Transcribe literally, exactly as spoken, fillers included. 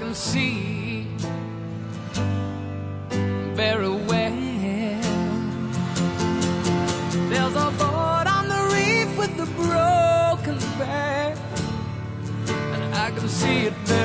can see very well. There's a boat on the reef with a broken back, and I can see it very